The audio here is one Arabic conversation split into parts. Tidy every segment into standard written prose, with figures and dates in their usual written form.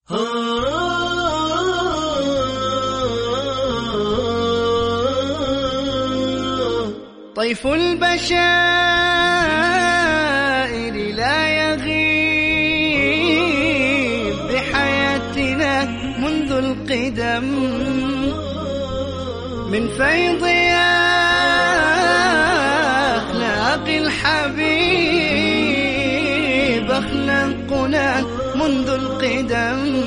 طيف البشائر لا يغيب بحياتنا منذ القدم، من فيض أخلاق الحبيب أخلاقنا منذ القدم،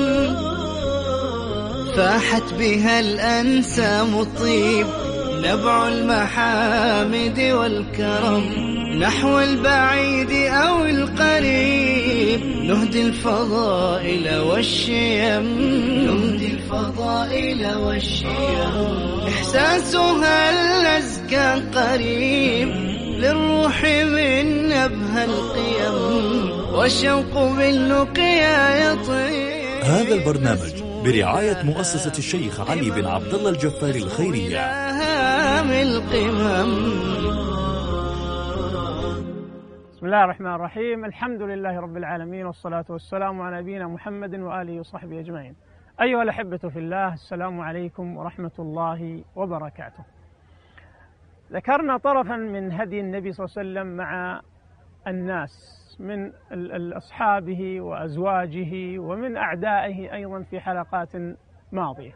فاحت بها الأنسام الطيب نبع المحامد والكرم، نحو البعيد أو القريب نهدي الفضائل والشيم، نهدي الفضائل والشيم، إحساسها الأزكى قريب للروح من نبه القيم، والشوق باللقيا يطيب. هذا البرنامج برعاية مؤسسة الشيخ علي بن عبد الله الجفاري الخيرية. بسم الله الرحمن الرحيم، الحمد لله رب العالمين، والصلاة والسلام على نبينا محمد وآله وصحبه أجمعين. أيها الأحبة في الله، السلام عليكم ورحمة الله وبركاته. ذكرنا طرفا من هدي النبي صلى الله عليه وسلم مع الناس من أصحابه وأزواجه ومن أعدائه أيضا في حلقات ماضية،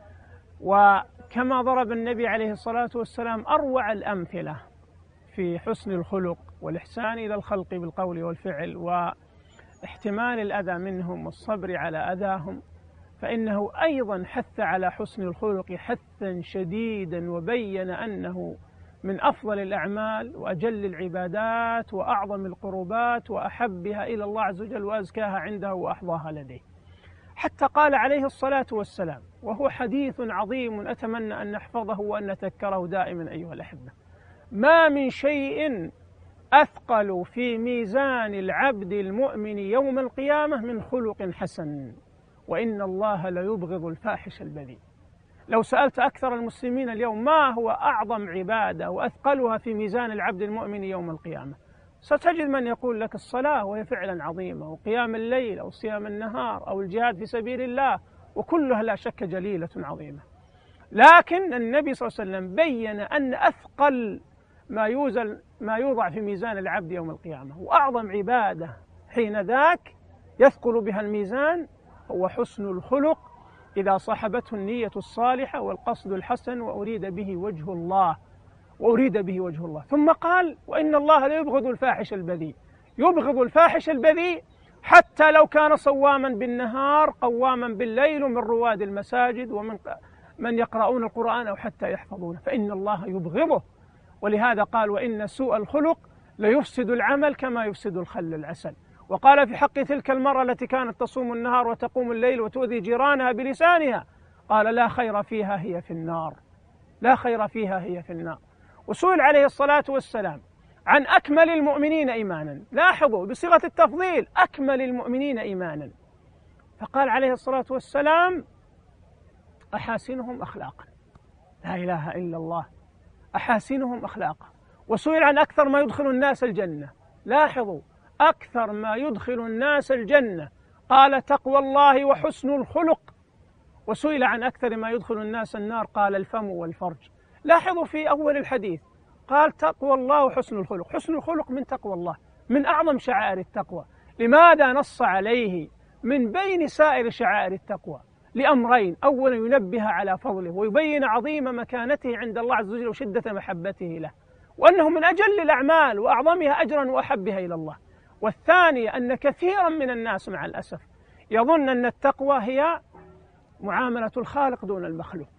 وكما ضرب النبي عليه الصلاة والسلام أروع الأمثلة في حسن الخلق والإحسان إلى الخلق بالقول والفعل واحتمال الأذى منهم والصبر على أذاهم، فإنه أيضا حث على حسن الخلق حثا شديدا، وبين أنه من أفضل الأعمال وأجل العبادات وأعظم القربات وأحبها إلى الله عز وجل وأزكاها عنده وأحظاها لديه، حتى قال عليه الصلاة والسلام، وهو حديث عظيم أتمنى أن نحفظه وأن نتذكره دائما أيها الأحبة: ما من شيء أثقل في ميزان العبد المؤمن يوم القيامة من خلق حسن، وإن الله ليبغض الفاحش البذيء. لو سألت أكثر المسلمين اليوم ما هو أعظم عبادة وأثقلها في ميزان العبد المؤمن يوم القيامة، ستجد من يقول لك الصلاة، وهي فعلا عظيمة، وقيام الليل أو صيام النهار أو الجهاد في سبيل الله، وكلها لا شك جليلة عظيمة. لكن النبي صلى الله عليه وسلم بين أن أثقل ما يوضع في ميزان العبد يوم القيامة وأعظم عبادة حين ذاك يثقل بها الميزان هو حسن الخلق، إذا صاحبته النية الصالحة والقصد الحسن وأريد به وجه الله. ثم قال: وإن الله لا يبغض الفاحش البذيء. يبغض الفاحش البذيء حتى لو كان صواما بالنهار قواما بالليل، من رواد المساجد ومن يقرؤون القرآن أو حتى يحفظونه، فإن الله يبغضه. ولهذا قال: وإن سوء الخلق ليفسد العمل كما يفسد الخل العسل. وقال في حق تلك المرأة التي كانت تصوم النهار وتقوم الليل وتؤذي جيرانها بلسانها، قال: لا خير فيها، هي في النار. لا خير فيها، هي في النار. وسئل عليه الصلاة والسلام عن أكمل المؤمنين إيمانا، لاحظوا بصيغة التفضيل: أكمل المؤمنين إيمانا، فقال عليه الصلاة والسلام: أحاسنهم أخلاقا. لا إله إلا الله، أحاسنهم أخلاقا. وسئل عن أكثر ما يدخل الناس الجنة، لاحظوا: أكثر ما يدخل الناس الجنة، قال: تقوى الله وحسن الخلق. وسئل عن أكثر ما يدخل الناس النار، قال: الفم والفرج. لاحظوا في أول الحديث قال: تقوى الله وحسن الخلق. حسن الخلق من تقوى الله، من أعظم شعائر التقوى. لماذا نص عليه من بين سائر شعائر التقوى؟ لأمرين: أولا ينبه على فضله ويبين عظيم مكانته عند الله عز وجل وشدة محبته له، وأنه من أجل الأعمال وأعظمها أجرا وأحبها إلى الله. والثانية أن كثيرا من الناس مع الأسف يظن أن التقوى هي معاملة الخالق دون المخلوق.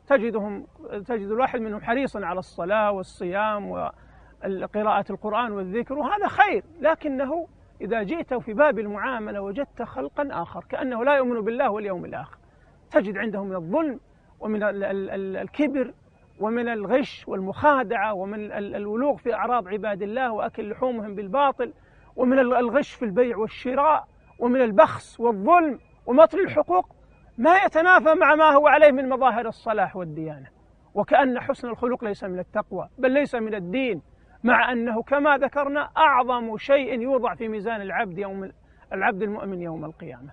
تجد الواحد منهم حريصا على الصلاة والصيام وقراءة القرآن والذكر، وهذا خير، لكنه إذا جئت في باب المعاملة وجدت خلقا آخر كأنه لا يؤمن بالله واليوم الآخر. تجد عنده من الظلم ومن الكبر ومن الغش والمخادعة ومن الولوغ في أعراض عباد الله وأكل لحومهم بالباطل، ومن الغش في البيع والشراء، ومن البخس والظلم ومطل الحقوق، ما يتنافى مع ما هو عليه من مظاهر الصلاح والديانة. وكأن حسن الخلق ليس من التقوى بل ليس من الدين، مع أنه كما ذكرنا أعظم شيء يوضع في ميزان العبد المؤمن يوم القيامة.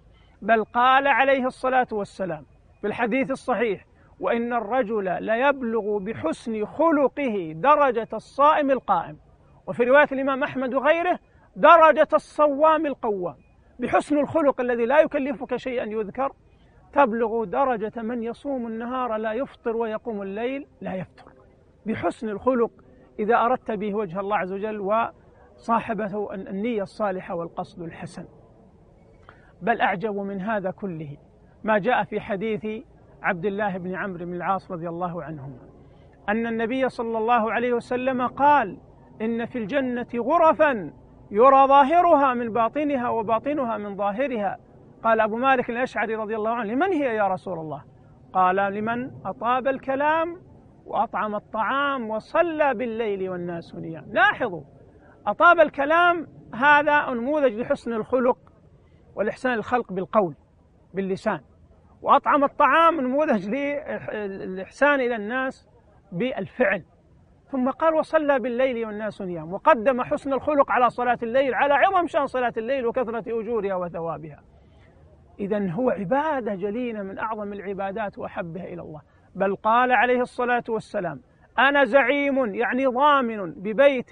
بل قال عليه الصلاة والسلام في الحديث الصحيح: وإن الرجل ليبلغ بحسن خلقه درجة الصائم القائم. وفي رواية الإمام أحمد وغيره: درجة الصوام القوام. بحسن الخلق الذي لا يكلفك شيئا يذكر تبلغ درجة من يصوم النهار لا يفطر ويقوم الليل لا يفتر. بحسن الخلق إذا أردت به وجه الله عز وجل وصاحبته النية الصالحة والقصد الحسن. بل أعجب من هذا كله ما جاء في حديث عبد الله بن عمرو بن العاص رضي الله عنهما أن النبي صلى الله عليه وسلم قال: إن في الجنة غرفا يرى ظاهرها من باطنها وباطنها من ظاهرها. قال أبو مالك الأشعري رضي الله عنه: لمن هي يا رسول الله؟ قال: لمن أطاب الكلام وأطعم الطعام وصلى بالليل والناس نيام. لاحظوا، أطاب الكلام هذا نموذج لحسن الخلق والإحسان الخلق بالقول باللسان، وأطعم الطعام نموذج للإحسان إلى الناس بالفعل. ثم قال: وصلى بالليل والناس نيام، وقدم حسن الخلق على صلاة الليل على عظم شأن صلاة الليل وكثرة أجورها وثوابها. إذن هو عبادة جليلة من أعظم العبادات وأحبها إلى الله. بل قال عليه الصلاة والسلام: أنا زعيم، يعني ضامن، ببيت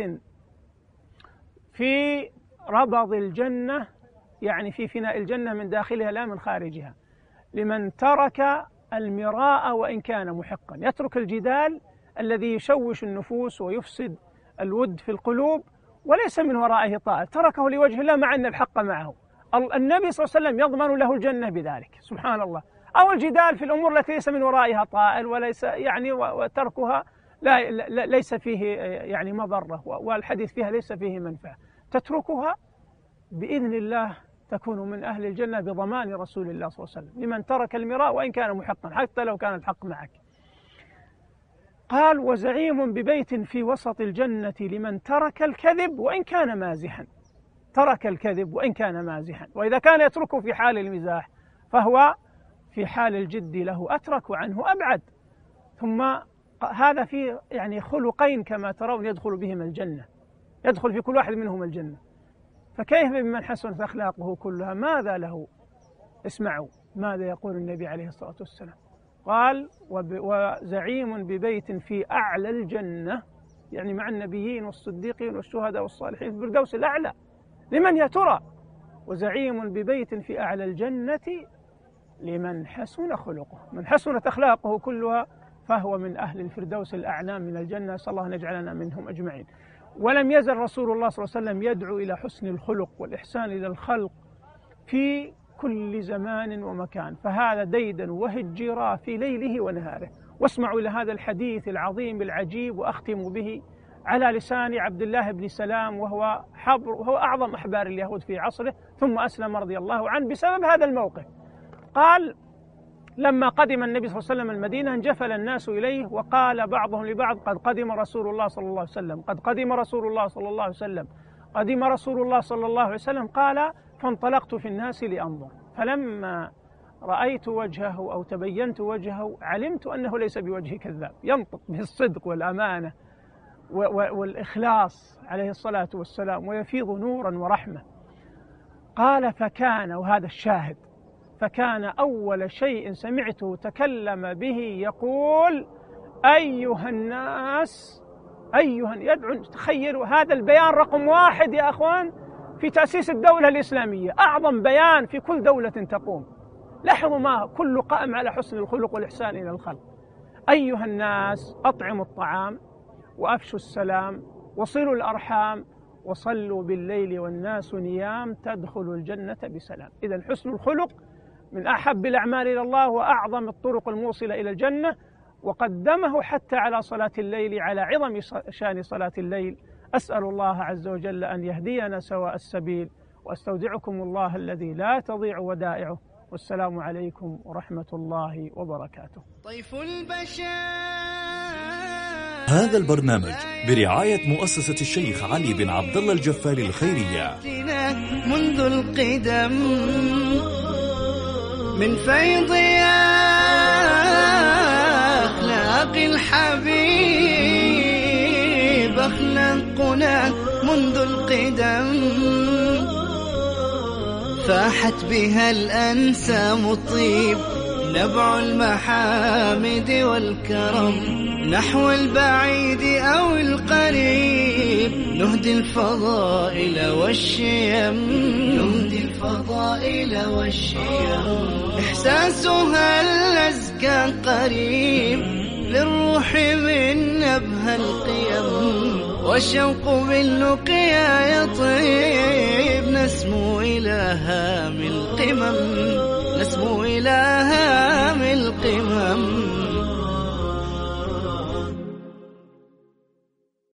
في ربض الجنة، يعني في فناء الجنة من داخلها لا من خارجها، لمن ترك المراء وإن كان محقا. يترك الجدال الذي يشوش النفوس ويفسد الود في القلوب وليس من ورائه طائل، تركه لوجه الله مع أن الحق معه. النبي صلى الله عليه وسلم يضمن له الجنة بذلك، سبحان الله. أو الجدال في الأمور التي ليس من ورائها طائل وليس يعني وتركها ليس فيه يعني مضرة، والحديث فيها ليس فيه منفعة، تتركها بإذن الله تكون من أهل الجنة بضمان رسول الله صلى الله عليه وسلم، لمن ترك المراء وإن كان محقا حتى لو كان الحق معك. قال: وزعيم ببيت في وسط الجنة لمن ترك الكذب وإن كان مازحا. ترك الكذب وإن كان مازحا، وإذا كان يتركه في حال المزاح فهو في حال الجد له أترك وعنه أبعد. ثم هذا في يعني خلقين كما ترون يدخل بهم الجنة، يدخل في كل واحد منهم الجنة، فكيف بمن حسنت أخلاقه كلها؟ ماذا له؟ اسمعوا ماذا يقول النبي عليه الصلاة والسلام. قال: وزعيم ببيت في أعلى الجنة، يعني مع النبيين والصديقين والشهداء والصالحين في الفردوس الأعلى. لمن يا ترى؟ وزعيم ببيت في أعلى الجنة لمن حسن خلقه. من حسنت أخلاقه كلها فهو من أهل الفردوس الأعلى من الجنة، صلى الله أن يجعلنا منهم أجمعين. ولم يزل رسول الله صلى الله عليه وسلم يدعو إلى حسن الخلق والإحسان إلى الخلق في كل زمان ومكان، فهذا ديدا وهجرا في ليله ونهاره. واسمعوا إلى هذا الحديث العظيم العجيب، وأختم به على لسان عبد الله بن سلام، وهو أعظم أحبار اليهود في عصره، ثم أسلم رضي الله عنه بسبب هذا الموقف. قال: لما قدم النبي صلى الله عليه وسلم المدينة انجفل الناس إليه، وقال بعضهم لبعض: قد قدم رسول الله صلى الله عليه وسلم، قد قدم رسول الله صلى الله عليه وسلم، قدم رسول الله صلى الله عليه وسلم. قال: فانطلقت في الناس لأنظر، فلما رأيت وجهه أو تبينت وجهه علمت أنه ليس بوجه كذاب، ينطق بالصدق والأمانة والإخلاص عليه الصلاة والسلام، ويفيض نورا ورحمة. قال: فكان، وهذا الشاهد، فكان أول شيء سمعته تكلم به يقول: أيها الناس، يدعو. تخيلوا هذا البيان رقم 1 يا أخوان في تأسيس الدولة الإسلامية، أعظم بيان في كل دولة تقوم. لاحظوا ما كل قائم على حسن الخلق والإحسان إلى الخلق. أيها الناس، أطعموا الطعام وأفشوا السلام وصلوا الأرحام وصلوا بالليل والناس نيام تدخلوا الجنة بسلام. إذن حسن الخلق من أحب الأعمال إلى الله وأعظم الطرق الموصلة إلى الجنة، وقدمه حتى على صلاة الليل على عظم شان صلاة الليل. أسأل الله عز وجل أن يهدينا سواء السبيل، وأستودعكم الله الذي لا تضيع ودائعه، والسلام عليكم ورحمة الله وبركاته. طيف البشر. هذا البرنامج برعاية مؤسسة الشيخ علي بن عبد الله الجفاري الخيرية. منذ القدم من فيض أخلاق الحبيب أخلاقنا منذ القدم، فاحت بها الأنسام الطيب، نبع المحامد والكرم، نحو البعيد أو القريب نهدي الفضائل والشيم، نهدي الفضائل والشيم. إحساسها الأزكى قريب للروح من نبه القيم، والشوق باللقيا يطيب، نسمو إلى هام القمم، نسمو إلى هام